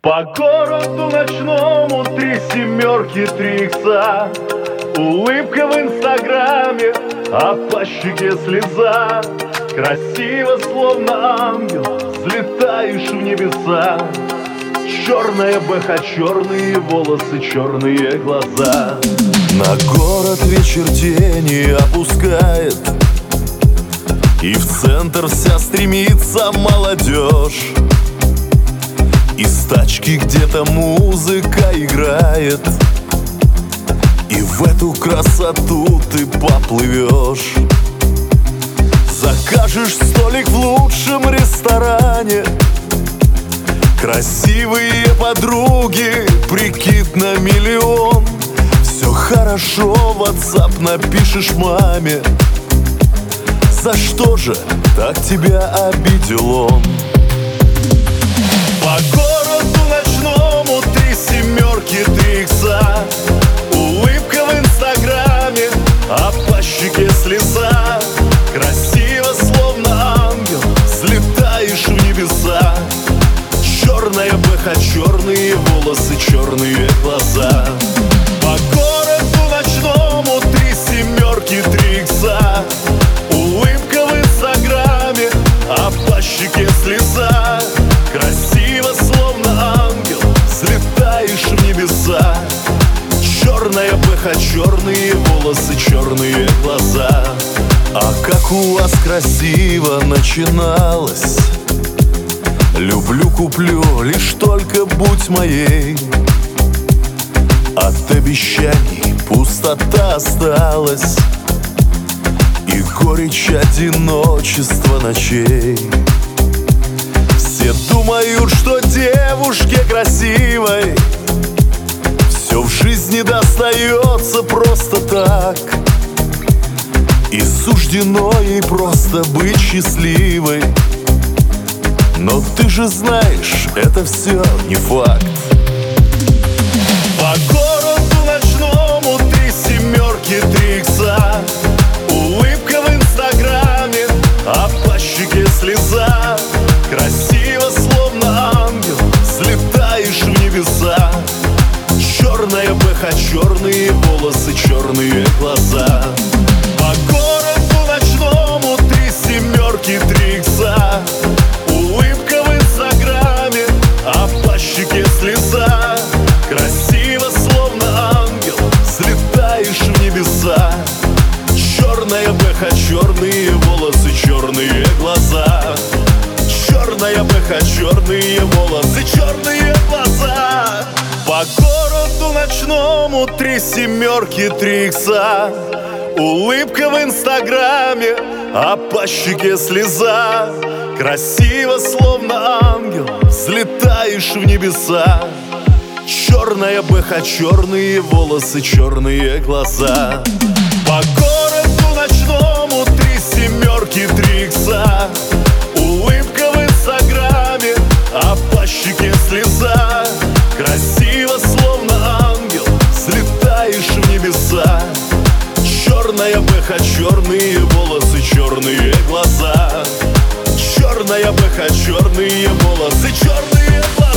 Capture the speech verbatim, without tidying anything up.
По городу ночному три семерки, три икса. Улыбка в инстаграме, а по щеке слеза. Красиво, словно ангел, взлетаешь в небеса. Черная БХ, черные волосы, черные глаза. На город вечер тени опускает, и в центр вся стремится молодежь. Из тачки где-то музыка играет, и в эту красоту ты поплывешь. Закажешь столик в лучшем ресторане, красивые подруги, прикид на миллион. Все хорошо, в WhatsApp напишешь маме. За что же так тебя обидел он? По городу ночному три семерки, три икса. Улыбка в инстаграме, а по щеке слеза. Красиво, словно ангел, взлетаешь в небеса. Черная БХ, черные волосы, черные глаза. По городу ночному три семерки, три икса. Улыбка в инстаграме, а по щеке слеза. Красиво, словно ангел, взлетаешь в небеса. Черная БХ, черные волосы, черные глаза. А как у вас красиво начиналось: люблю, куплю, лишь только будь моей. От обещаний пустота осталась, и горечь одиночества ночей. Все думают, что девушке красивой все в жизни достается просто так, и суждено ей просто быть счастливой. Но ты же знаешь, это все не факт. По городу ночному три семерки, три икса. Улыбка в инстаграме, а по щеке слеза. Красиво, словно ангел, взлетаешь в небеса. Черная БХ, черные волосы, черные глаза. По городу ночному три семерки, три икса. Улыбка в инстаграме, а по щеке слеза. Красиво, словно ангел, взлетаешь в небеса. Черная БХ, черные волосы, черные глаза. Черная БХ, черные волосы, черные глаза. По городу ночному три семерки, три икса. Улыбка в инстаграме, а по щеке слеза. Красиво, словно ангел, взлетаешь в небеса. Черная БХ, черные волосы, черные глаза. По городу ночному три семерки, три икса. Улыбка в инстаграме, а по щеке слеза. Красиво, словно ангел, взлетаешь в небеса. Черная БХ, черные волосы, черные глаза. Черная БХ, черные волосы, черные глаза.